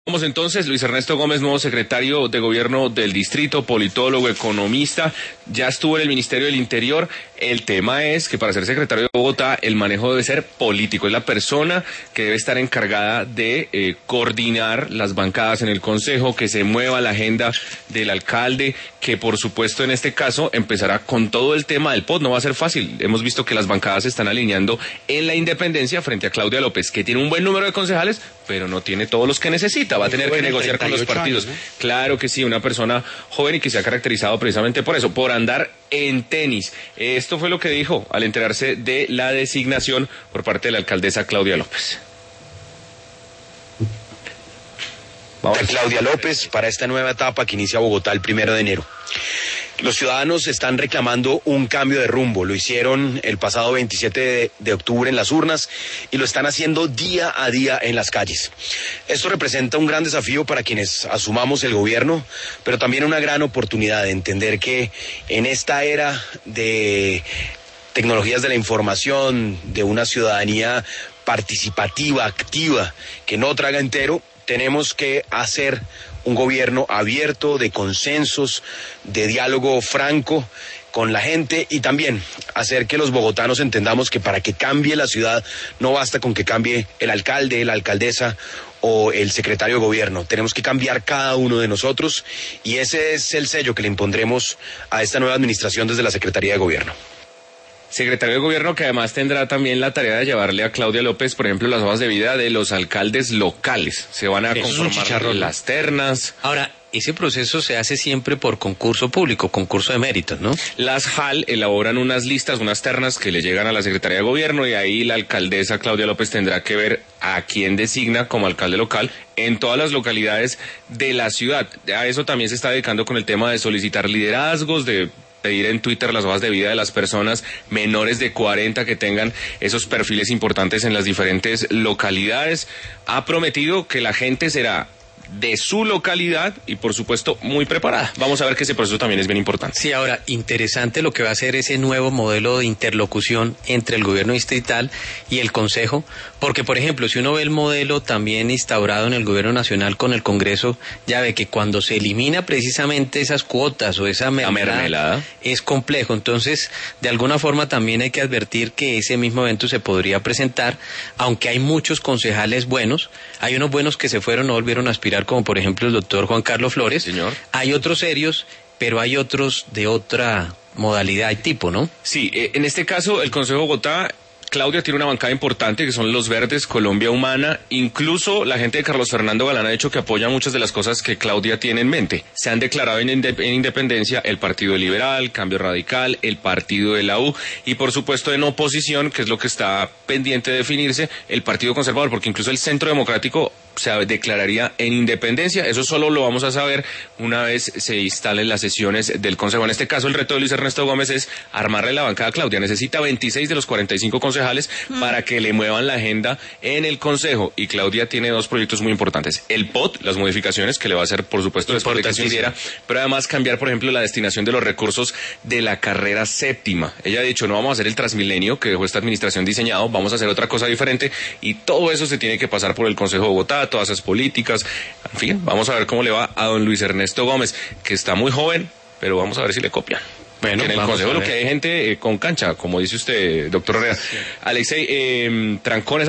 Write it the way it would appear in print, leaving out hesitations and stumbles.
Vamos entonces, Luis Ernesto Gómez, nuevo secretario de Gobierno del Distrito, politólogo, economista, ya estuvo en el Ministerio del Interior. El tema es que para ser secretario de Bogotá el manejo debe ser político, es la persona que debe estar encargada de coordinar las bancadas en el Consejo, que se mueva la agenda del alcalde, que por supuesto en este caso empezará con todo el tema del POT, no va a ser fácil. Hemos visto que las bancadas se están alineando en la independencia frente a Claudia López, que tiene un buen número de concejales, pero no tiene todos los que necesita, va a tener que negociar con los partidos. Años, ¿no? Claro que sí, una persona joven y que se ha caracterizado precisamente por eso, por andar en tenis. Esto fue lo que dijo al enterarse de la designación por parte de la alcaldesa Claudia López. Vamos. Claudia López para esta nueva etapa que inicia Bogotá el 1 de enero. Los ciudadanos están reclamando un cambio de rumbo. Lo hicieron el pasado 27 de octubre en las urnas y lo están haciendo día a día en las calles. Esto representa un gran desafío para quienes asumamos el gobierno, pero también una gran oportunidad de entender que en esta era de tecnologías de la información, de una ciudadanía participativa, activa, que no traga entero, tenemos que hacer un gobierno abierto, de consensos, de diálogo franco con la gente y también hacer que los bogotanos entendamos que para que cambie la ciudad no basta con que cambie el alcalde, la alcaldesa o el secretario de gobierno. Tenemos que cambiar cada uno de nosotros y ese es el sello que le impondremos a esta nueva administración desde la Secretaría de Gobierno. Secretario de Gobierno que además tendrá también la tarea de llevarle a Claudia López, por ejemplo, las hojas de vida de los alcaldes locales. Se van a conformar las ternas. Ahora, ese proceso se hace siempre por concurso público, concurso de méritos, ¿no? Las JAL elaboran unas listas, unas ternas que le llegan a la Secretaría de Gobierno y ahí la alcaldesa Claudia López tendrá que ver a quién designa como alcalde local en todas las localidades de la ciudad. A eso también se está dedicando con el tema de solicitar liderazgos, de pedir en Twitter las hojas de vida de las personas menores de 40 que tengan esos perfiles importantes en las diferentes localidades. Ha prometido que la gente será de su localidad y por supuesto muy preparada. Vamos a ver que ese proceso también es bien importante. Sí, ahora, interesante lo que va a ser ese nuevo modelo de interlocución entre el gobierno distrital y el consejo, porque por ejemplo, si uno ve el modelo también instaurado en el gobierno nacional con el Congreso, ya ve que cuando se elimina precisamente esas cuotas o esa mermelada, es complejo. Entonces, de alguna forma también hay que advertir que ese mismo evento se podría presentar, aunque hay muchos concejales buenos, hay unos buenos que se fueron, no volvieron a aspirar, como por ejemplo el doctor Juan Carlos Flores. Señor. Hay otros serios, pero hay otros de otra modalidad y tipo, ¿no? Sí, en este caso el Consejo de Bogotá, Claudia tiene una bancada importante que son los Verdes, Colombia Humana, incluso la gente de Carlos Fernando Galán ha dicho que apoya muchas de las cosas que Claudia tiene en mente. Se han declarado en independencia el Partido Liberal, Cambio Radical, el Partido de la U y por supuesto en oposición, que es lo que está pendiente de definirse, el Partido Conservador, porque incluso el Centro Democrático se declararía en independencia. Eso solo lo vamos a saber una vez se instalen las sesiones del Consejo. En este caso, el reto de Luis Ernesto Gómez es armarle la bancada a Claudia. Necesita 26 de los 45 concejales para que le muevan la agenda en el Consejo. Y Claudia tiene dos proyectos muy importantes. El POT, las modificaciones que le va a hacer, por supuesto, después de que se hiciera, pero además cambiar, por ejemplo, la destinación de los recursos de la carrera séptima. Ella ha dicho, no vamos a hacer el Transmilenio que dejó esta administración diseñado, vamos a hacer otra cosa diferente y todo eso se tiene que pasar por el Consejo de Bogotá, todas esas políticas, en fin, vamos a ver cómo le va a don Luis Ernesto Gómez, que está muy joven, pero vamos a ver si le copian. Bueno, en el Consejo lo que hay gente con cancha, como dice usted, doctor Herrera. Sí. Alexei, trancones